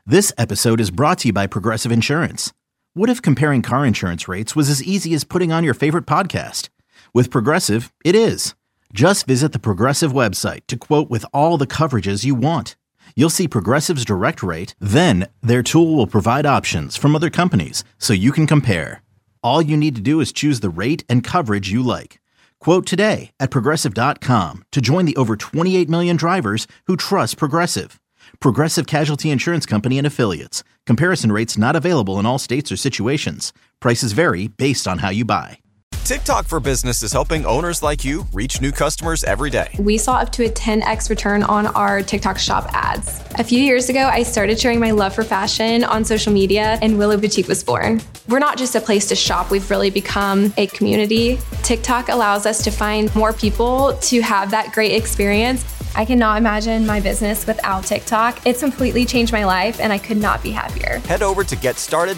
This episode is brought to you by Progressive Insurance. What if comparing car insurance rates was as easy as putting on your favorite podcast? With Progressive, it is. Just visit the Progressive website to quote with all the coverages you want. You'll see Progressive's direct rate, then their tool will provide options from other companies so you can compare. All you need to do is choose the rate and coverage you like. Quote today at Progressive.com to join the over 28 million drivers who trust Progressive. Progressive Casualty Insurance Company and Affiliates. Comparison rates not available in all states or situations. Prices vary based on how you buy. TikTok for Business is helping owners like you reach new customers every day. We saw up to a 10x return on our TikTok shop ads. A few years ago, I started sharing my love for fashion on social media, and Willow Boutique was born. We're not just a place to shop, we've really become a community. TikTok allows us to find more people to have that great experience. I cannot imagine my business without TikTok. It's completely changed my life, and I could not be happier. Head over to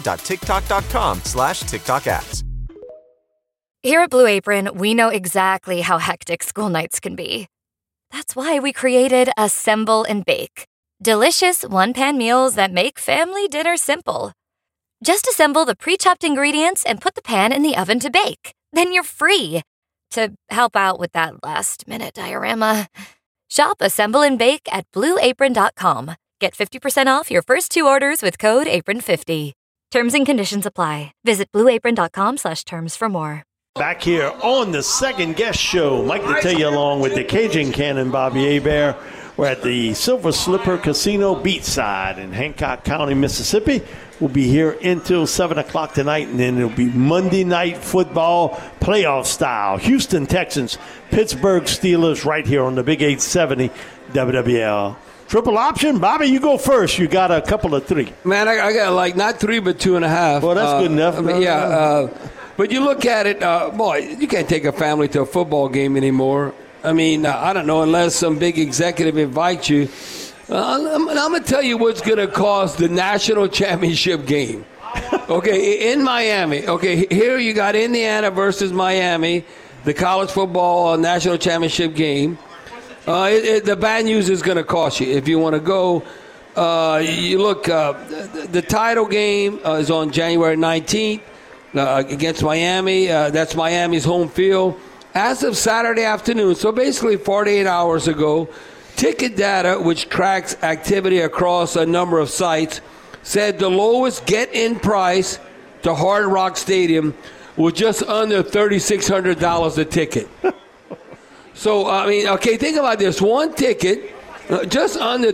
getstarted.tiktok.com/TikTok ads. Here at Blue Apron, we know exactly how hectic school nights can be. That's why we created Assemble and Bake. Delicious one-pan meals that make family dinner simple. Just assemble the pre-chopped ingredients and put the pan in the oven to bake. Then you're free to help out with that last-minute diorama. Shop Assemble and Bake at BlueApron.com. Get 50% off your first 2 orders with code APRON50. Terms and conditions apply. Visit BlueApron.com/terms for more. Back here on the Second Guest Show, Mike Detillier along with the Cajun Cannon, Bobby Hebert. We're at the Silver Slipper Casino Beachside in Hancock County, Mississippi. We'll be here until 7 o'clock tonight, and then it'll be Monday Night Football playoff style. Houston Texans, Pittsburgh Steelers right here on the Big 870 WWL. Triple option. Bobby, you go first. You got a couple of 3. Man, I got like not 3 but 2.5. Well, that's good enough. But you look at it, boy, you can't take a family to a football game anymore. I mean, I don't know, unless some big executive invites you. I'm going to tell you what's going to cost the national championship game. Okay, in Miami. Okay, here you got Indiana versus Miami, the college football national championship game. The bad news is going to cost you if you want to go. You look, the title game is on January 19th. Against Miami. That's Miami's home field. As of Saturday afternoon, so basically 48 hours ago, Ticket Data, which tracks activity across a number of sites, said the lowest get-in price to Hard Rock Stadium was just under $3,600 a ticket. So, I mean, okay, think about this. One ticket, just under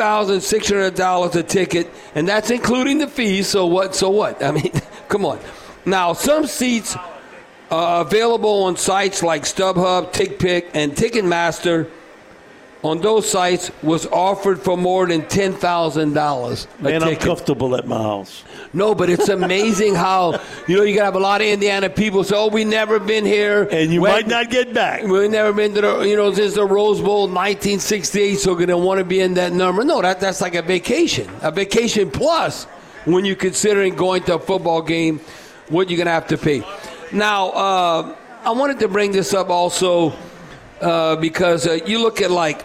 $3,600 a ticket, and that's including the fees. So what? I mean, come on. Now, some seats are available on sites like StubHub, TickPick, and Ticketmaster. On those sites was offered for more than $10,000 a Man, ticket. I'm comfortable at my house. No, but it's amazing how, you got to have a lot of Indiana people say, we never been here. And you might not get back. We've never been to the, since the Rose Bowl 1968, so going to want to be in that number. No, that's like a vacation plus when you're considering going to a football game. What you're going to have to pay. Now, I wanted to bring this up also because you look at like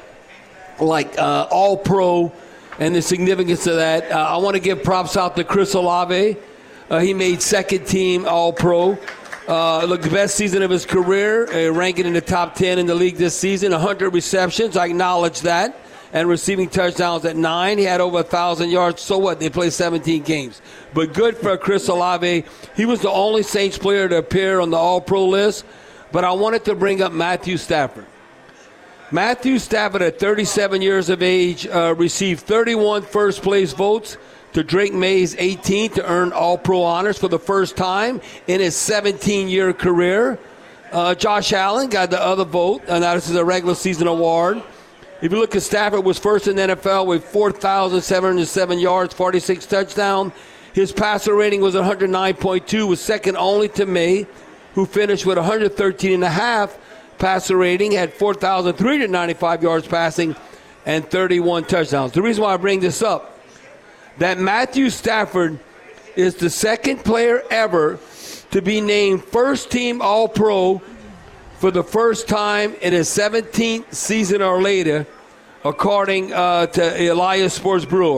All-Pro and the significance of that. I want to give props out to Chris Olave. He made second team All-Pro. Look, the best season of his career, ranking in the top 10 in the league this season, 100 receptions. I acknowledge that. And receiving touchdowns at 9. He had over 1,000 yards. So what? They played 17 games. But good for Chris Olave. He was the only Saints player to appear on the All-Pro list. But I wanted to bring up Matthew Stafford. Matthew Stafford, at 37 years of age, received 31 first-place votes to Drake May's 18 to earn All-Pro honors for the first time in his 17-year career. Josh Allen got the other vote. Now this is a regular season award. If you look at Stafford, was first in the NFL with 4,707 yards, 46 touchdowns. His passer rating was 109.2, was second only to May, who finished with 113.5 passer rating, had 4,395 yards passing, and 31 touchdowns. The reason why I bring this up, that Matthew Stafford is the second player ever to be named first-team All-Pro for the first time in his 17th season or later, according to Elias Sports Brewer.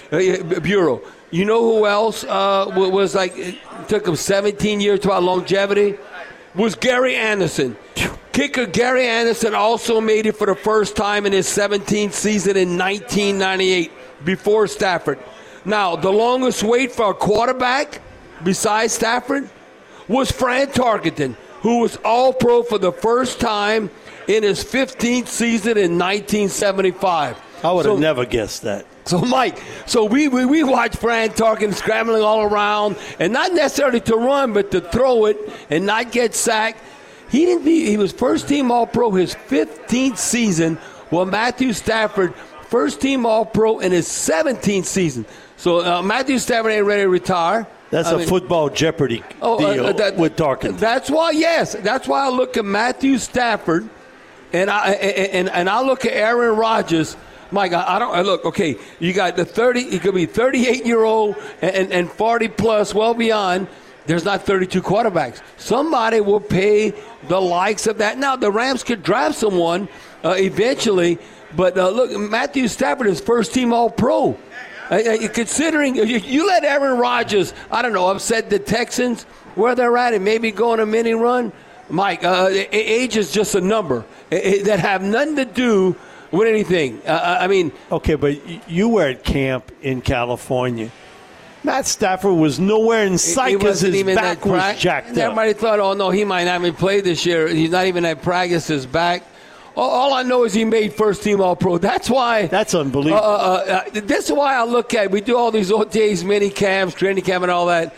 Bureau. You know who else was like, it took him 17 years to about longevity? Was Gary Anderson. Kicker Gary Anderson also made it for the first time in his 17th season in 1998 before Stafford. Now, the longest wait for a quarterback besides Stafford was Fran Tarkenton, who was All-Pro for the first time in his 15th season in 1975. I would have never guessed that. So, Mike, we watched Fran Tarkenton scrambling all around, and not necessarily to run, but to throw it and not get sacked. He was first-team All-Pro his 15th season, while Matthew Stafford, first-team All-Pro in his 17th season. So Matthew Stafford ain't ready to retire. That's a football Jeopardy deal with Tarkenton. That's why, yes. That's why I look at Matthew Stafford, and I look at Aaron Rodgers. Mike, I don't look. Okay, you got the 30. He could be 38-year-old and 40+, well beyond. There's not 32 quarterbacks. Somebody will pay the likes of that. Now the Rams could draft someone eventually, but look, Matthew Stafford is first-team All-Pro. Considering you let Aaron Rodgers, I don't know, upset the Texans where they're at and maybe go on a mini run. Mike, age is just a number that have nothing to do with anything. I mean. Okay, but you were at camp in California. Matt Stafford was nowhere in sight because his back was jacked up. Everybody thought, oh, no, he might not even play this year. He's not even at practice, his back. All I know is he made first-team All-Pro. That's why. That's unbelievable. This is why I look at. We do all these OTAs, mini camps, training camp, and all that.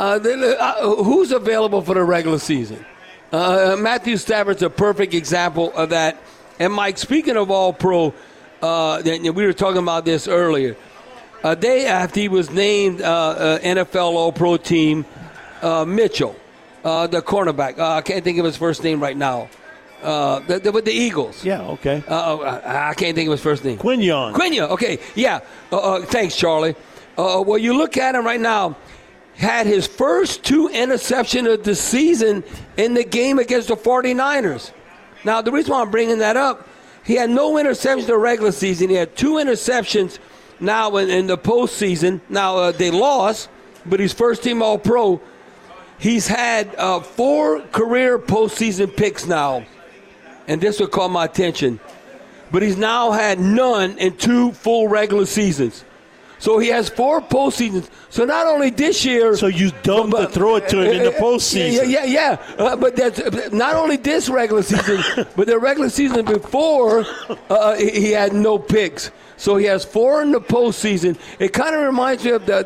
Who's available for the regular season? Matthew Stafford's a perfect example of that. And Mike, speaking of All-Pro, we were talking about this earlier. A day after he was named NFL All-Pro team, Mitchell, the cornerback. I can't think of his first name right now. With the Eagles. Yeah, okay. I can't think of his first name. Quinion, okay. Yeah. Thanks, Charlie. Well, you look at him right now, had his first 2 interceptions of the season in the game against the 49ers. Now, the reason why I'm bringing that up, he had no interceptions in the regular season. He had 2 interceptions now in the postseason. Now, they lost, but he's first-team All-Pro. He's had 4 career postseason picks now. And this will call my attention. But he's now had none in 2 full regular seasons. So he has 4 postseasons. So not only this year. So you dumb to throw it to him in the postseason. Yeah. But that's not only this regular season, but the regular season before, he had no picks. So he has 4 in the postseason. It kind of reminds me of the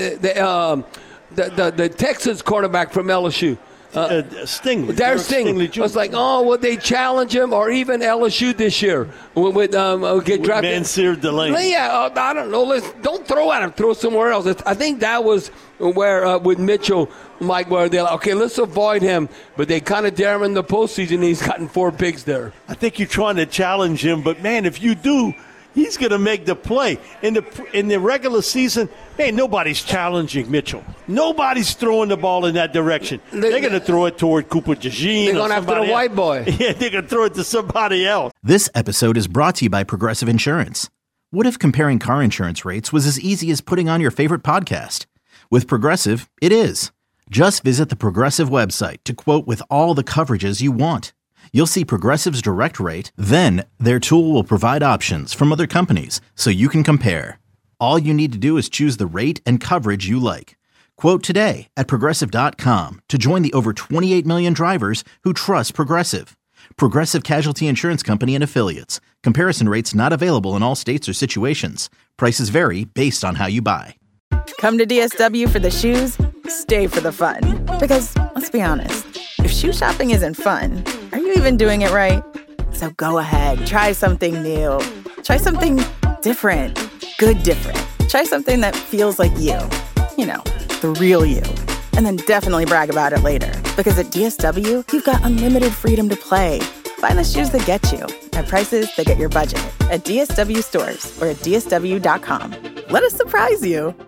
Texans quarterback from LSU. Stingley. Derek Stingley. I was like, would they challenge him, or even LSU this year with get drafted? Mansour Delaney. Yeah, I don't know. Don't throw at him. Throw somewhere else. I think that was where with Mitchell, Mike, where they're like, okay, let's avoid him. But they kind of dare him in the postseason. He's gotten 4 picks there. I think you're trying to challenge him, but man, if you do, he's going to make the play. In the regular season, man, nobody's challenging Mitchell. Nobody's throwing the ball in that direction. They're going to throw it toward Cooper DeJean. They're going after the white boy. Yeah, they're going to throw it to somebody else. This episode is brought to you by Progressive Insurance. What if comparing car insurance rates was as easy as putting on your favorite podcast? With Progressive, it is. Just visit the Progressive website to quote with all the coverages you want. You'll see Progressive's direct rate, then their tool will provide options from other companies so you can compare. All you need to do is choose the rate and coverage you like. Quote today at Progressive.com to join the over 28 million drivers who trust Progressive. Progressive Casualty Insurance Company and Affiliates. Comparison rates not available in all states or situations. Prices vary based on how you buy. Come to DSW for the shoes, stay for the fun. Because, let's be honest, if shoe shopping isn't fun, are you even doing it right? So go ahead, try something new. Try something different. Good different. Try something that feels like you. You know, the real you. And then definitely brag about it later. Because at DSW, you've got unlimited freedom to play. Find the shoes that get you at prices that get your budget at DSW stores or at DSW.com. Let us surprise you.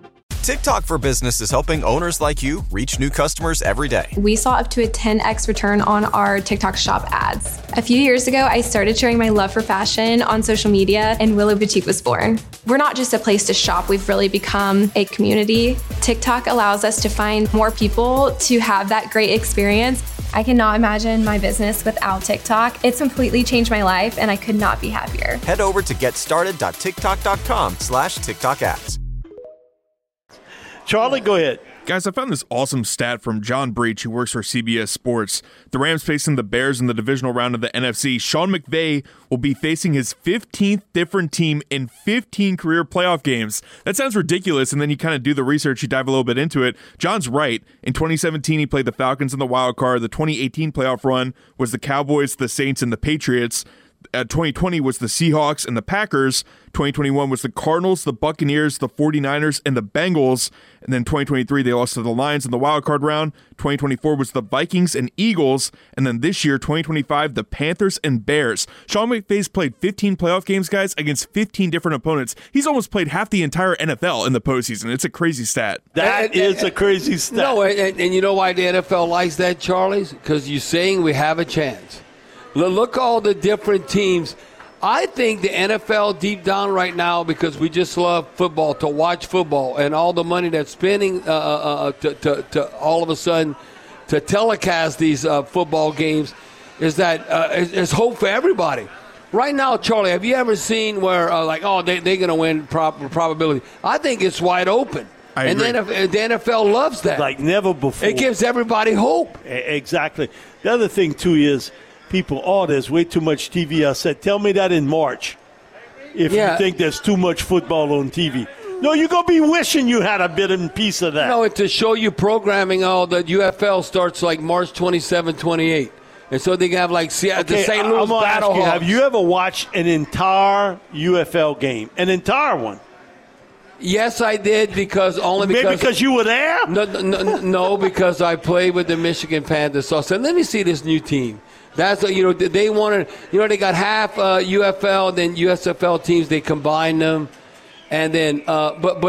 TikTok for Business is helping owners like you reach new customers every day. We saw up to a 10x return on our TikTok shop ads. A few years ago, I started sharing my love for fashion on social media, and Willow Boutique was born. We're not just a place to shop, we've really become a community. TikTok allows us to find more people to have that great experience. I cannot imagine my business without TikTok. It's completely changed my life, and I could not be happier. Head over to getstarted.tiktok.com/TikTok ads. Charlie, go ahead. Guys, I found this awesome stat from John Breach, who works for CBS Sports. The Rams facing the Bears in the divisional round of the NFC. Sean McVay will be facing his 15th different team in 15 career playoff games. That sounds ridiculous, and then you kind of do the research, you dive a little bit into it. John's right. In 2017, he played the Falcons in the wild card. The 2018 playoff run was the Cowboys, the Saints, and the Patriots. 2020 was the Seahawks and the Packers. 2021 was the Cardinals, the Buccaneers, the 49ers, and the Bengals. And then 2023, they lost to the Lions in the wildcard round. 2024 was the Vikings and Eagles. And then this year, 2025, the Panthers and Bears. Sean McVay's played 15 playoff games, guys, against 15 different opponents. He's almost played half the entire NFL in the postseason. It's a crazy stat. That is a crazy stat. No, and you know why the NFL likes that, Charlie? Because you're saying we have a chance. Look all the different teams. I think the NFL deep down right now, because we just love football, to watch football, and all the money that's spending to all of a sudden to telecast these football games, is that it's hope for everybody. Right now, Charlie, have you ever seen where they're going to win probability? I think it's wide open. And then the NFL loves that. Like never before. It gives everybody hope. Exactly. The other thing, too, is people, there's way too much TV. I said, tell me that in March if you think there's too much football on TV. No, you're going to be wishing you had a bit and piece of that. No, to show you programming, the UFL starts like March 27, 28. And so they have the St. Louis Battlehawks. Have you ever watched an entire UFL game? An entire one? Yes, I did, because Maybe because you were there? No, because I played with the Michigan Panthers. So I said, let me see this new team. That's they wanted. They got half UFL, then USFL teams. They combined them, and then but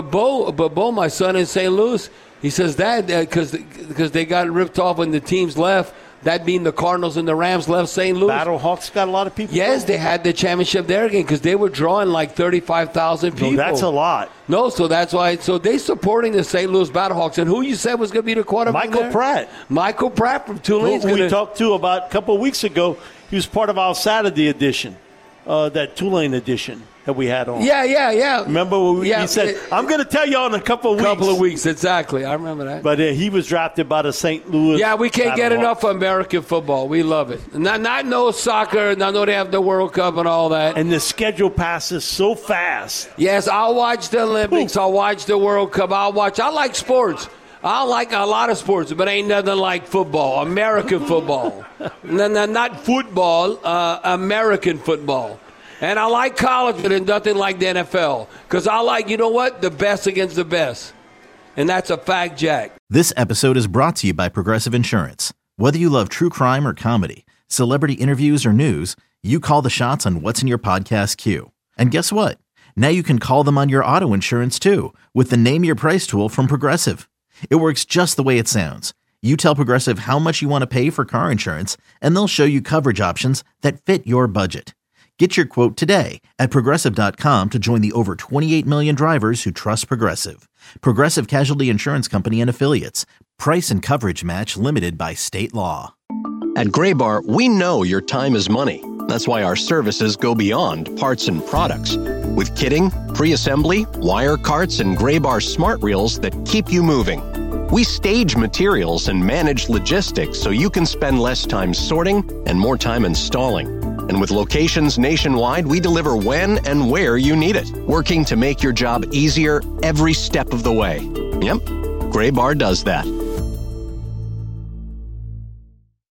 Bo, my son in St. Louis, he says that because they got ripped off when the teams left. That being the Cardinals and the Rams left St. Louis. Battlehawks got a lot of people. Yes, they had the championship there again because they were drawing like 35,000 people. No, that's a lot. No, so that's why. So they supporting the St. Louis Battlehawks. And who you said was going to be the quarterback? Michael Pratt. Michael Pratt from Tulane. Who we talked to about a couple of weeks ago. He was part of our Saturday edition, that Tulane edition that we had on. Yeah. Remember he said, I'm going to tell you all in a couple of weeks. Couple of weeks, exactly. I remember that. But he was drafted by the St. Louis. Yeah, we can't get enough of American football. We love it. Not no soccer. I know they have the World Cup and all that. And the schedule passes so fast. Yes, I'll watch the Olympics. I'll watch the World Cup. I like sports. I like a lot of sports, but ain't nothing like football, American football. Not football, American football. And I like college, but it's nothing like the NFL. Because I like, the best against the best. And that's a fact, Jack. This episode is brought to you by Progressive Insurance. Whether you love true crime or comedy, celebrity interviews or news, you call the shots on what's in your podcast queue. And guess what? Now you can call them on your auto insurance, too, with the Name Your Price tool from Progressive. It works just the way it sounds. You tell Progressive how much you want to pay for car insurance, and they'll show you coverage options that fit your budget. Get your quote today at Progressive.com to join the over 28 million drivers who trust Progressive. Progressive Casualty Insurance Company and Affiliates. Price and coverage match limited by state law. At Graybar, we know your time is money. That's why our services go beyond parts and products. With kitting, pre-assembly, wire carts, and Graybar smart reels that keep you moving. We stage materials and manage logistics so you can spend less time sorting and more time installing. And with locations nationwide, we deliver when and where you need it, working to make your job easier every step of the way. Yep, Graybar does that.